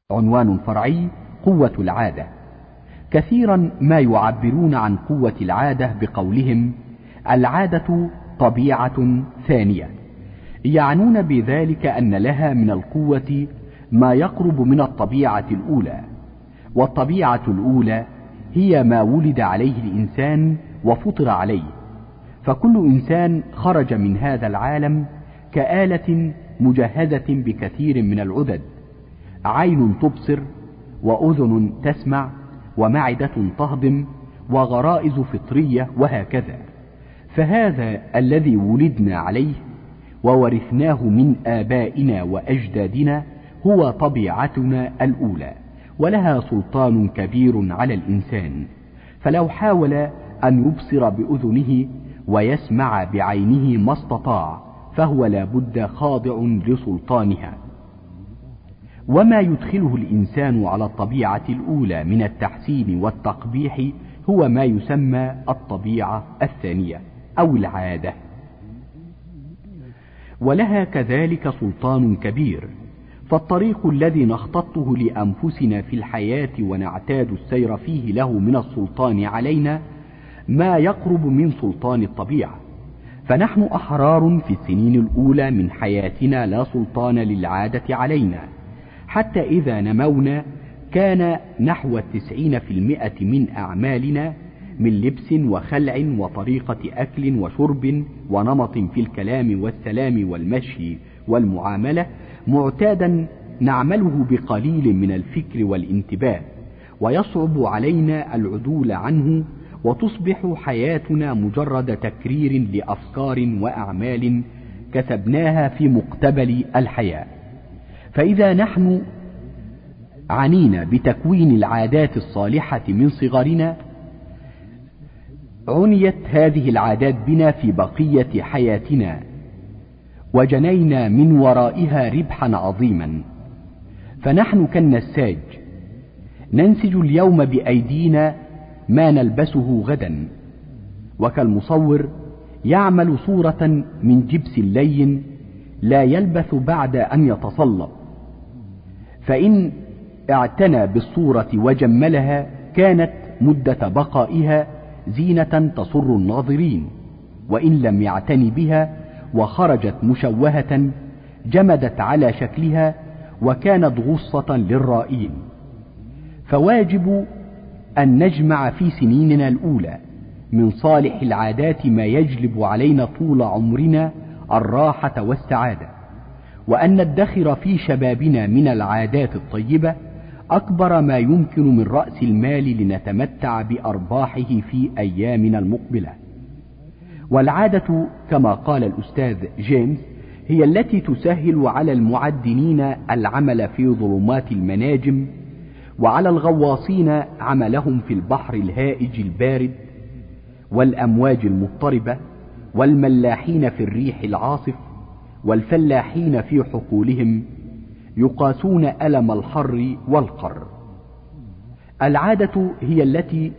عنوان فرعي: قوة العادة. كثيرا ما يعبرون عن قوة العادة بقولهم العادة طبيعة ثانية، يعنون بذلك أن لها من القوة ما يقرب من الطبيعة الأولى، والطبيعة الأولى هي ما ولد عليه الإنسان وفطر عليه، فكل إنسان خرج من هذا العالم كآلة مجهزة بكثير من العدد: عين تبصر، وأذن تسمع، ومعدة تهضم، وغرائز فطرية، وهكذا. فهذا الذي ولدنا عليه وورثناه من آبائنا وأجدادنا هو طبيعتنا الأولى، ولها سلطان كبير على الإنسان، فلو حاول أن يبصر بأذنه ويسمع بعينه ما استطاع، فهو لا بد خاضع لسلطانها. وما يدخله الإنسان على الطبيعة الأولى من التحسين والتقبيح هو ما يسمى الطبيعة الثانية أو العادة، ولها كذلك سلطان كبير. فالطريق الذي نخططه لأنفسنا في الحياة ونعتاد السير فيه له من السلطان علينا ما يقرب من سلطان الطبيعة، فنحن أحرار في السنين الأولى من حياتنا لا سلطان للعادة علينا، حتى إذا نمونا كان نحو 90% من أعمالنا من لبس وخلع وطريقة أكل وشرب ونمط في الكلام والسلام والمشي والمعاملة معتادا نعمله بقليل من الفكر والانتباه، ويصعب علينا العدول عنه، وتصبح حياتنا مجرد تكرير لأفكار وأعمال كسبناها في مقتبل الحياة. فإذا نحن عنينا بتكوين العادات الصالحة من صغرنا، عنيت هذه العادات بنا في بقية حياتنا، وجنينا من ورائها ربحا عظيما. فنحن كالنساج ننسج اليوم بأيدينا ما نلبسه غدا، وكالمصور يعمل صورة من جبس لين لا يلبث بعد أن يتصلب، فإن اعتنى بالصورة وجملها كانت مدة بقائها زينة تسر الناظرين، وإن لم يعتني بها وخرجت مشوهة جمدت على شكلها وكانت غصة للرائين. فواجب أن نجمع في سنيننا الأولى من صالح العادات ما يجلب علينا طول عمرنا الراحة والسعادة، وأن ندخر في شبابنا من العادات الطيبة أكبر ما يمكن من رأس المال لنتمتع بأرباحه في أيامنا المقبلة. والعادة كما قال الأستاذ جيمس هي التي تسهل على المعدنين العمل في ظلمات المناجم، وعلى الغواصين عملهم في البحر الهائج البارد والأمواج المضطربة، والملاحين في الريح العاصف، والفلاحين في حقولهم يقاسون ألم الحر والقر. العادة هي التي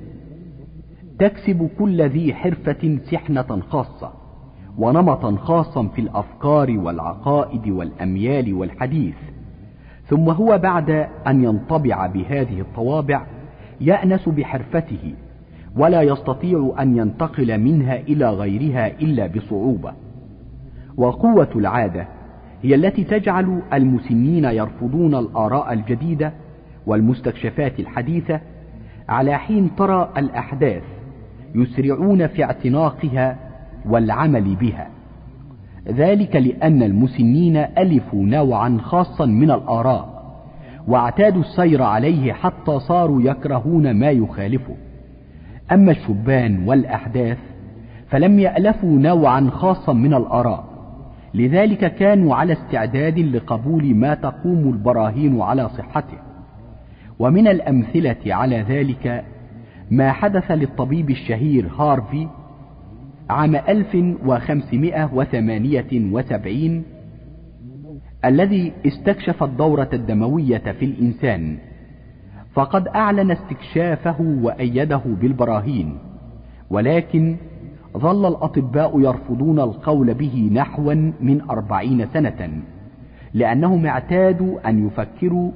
تكسب كل ذي حرفة سحنة خاصة ونمطا خاصا في الأفكار والعقائد والأميال والحديث، ثم هو بعد أن ينطبع بهذه الطوابع يأنس بحرفته، ولا يستطيع أن ينتقل منها إلى غيرها إلا بصعوبة. وقوة العادة هي التي تجعل المسنين يرفضون الآراء الجديدة والمستكشفات الحديثة، على حين ترى الأحداث يسرعون في اعتناقها والعمل بها، ذلك لأن المسنين ألفوا نوعا خاصا من الآراء واعتادوا السير عليه حتى صاروا يكرهون ما يخالفه. أما الشبان والأحداث فلم يألفوا نوعا خاصا من الآراء، لذلك كانوا على استعداد لقبول ما تقوم البراهين على صحته. ومن الأمثلة على ذلك ما حدث للطبيب الشهير هارفي عام 1578 الذي استكشف الدورة الدموية في الإنسان، فقد أعلن استكشافه وأيده بالبراهين، ولكن ظل الأطباء يرفضون القول به نحوا من 40 سنة، لأنهم اعتادوا أن يفكروا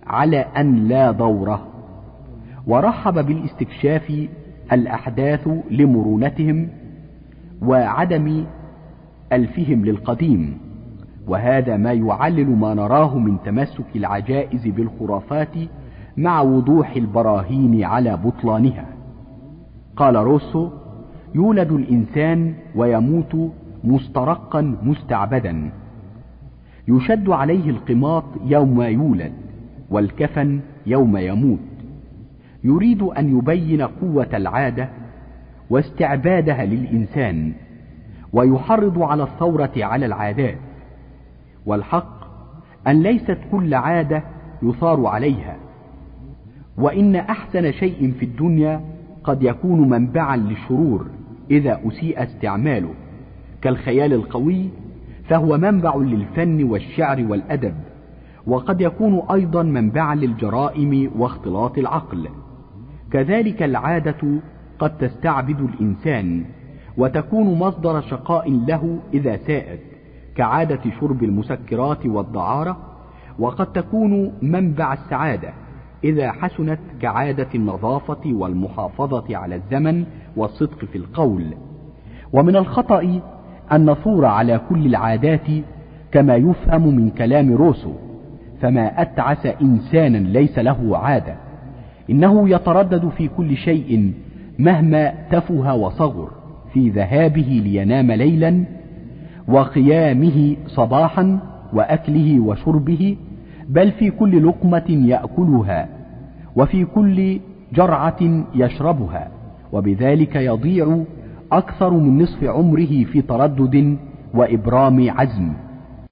على أن لا ضوره، ورحب بالاستكشاف الأحداث لمرونتهم وعدم ألفهم للقديم، وهذا ما يعلل ما نراه من تمسك العجائز بالخرافات مع وضوح البراهين على بطلانها. قال روسو: يولد الإنسان ويموت مسترقا مستعبدا، يشد عليه القماط يوم يولد والكفن يوم يموت. يريد أن يبين قوة العادة واستعبادها للإنسان، ويحرض على الثورة على العادات. والحق أن ليست كل عادة يثار عليها، وإن أحسن شيء في الدنيا قد يكون منبعا للشرور إذا أسيء استعماله، كالخيال القوي فهو منبع للفن والشعر والأدب، وقد يكون أيضا منبعا للجرائم واختلاط العقل. كذلك العادة قد تستعبد الإنسان وتكون مصدر شقاء له إذا ساءت، كعادة شرب المسكرات والدعارة، وقد تكون منبع السعادة إذا حسنت، كعادة النظافة والمحافظة على الزمن والصدق في القول. ومن الخطأ أن نثور على كل العادات كما يفهم من كلام روسو، فما أتعس إنسانا ليس له عادة، إنه يتردد في كل شيء مهما تفه وصغر، في ذهابه لينام ليلا وقيامه صباحا وأكله وشربه، بل في كل لقمة يأكلها وفي كل جرعة يشربها، وبذلك يضيع أكثر من نصف عمره في تردد وإبرام عزم.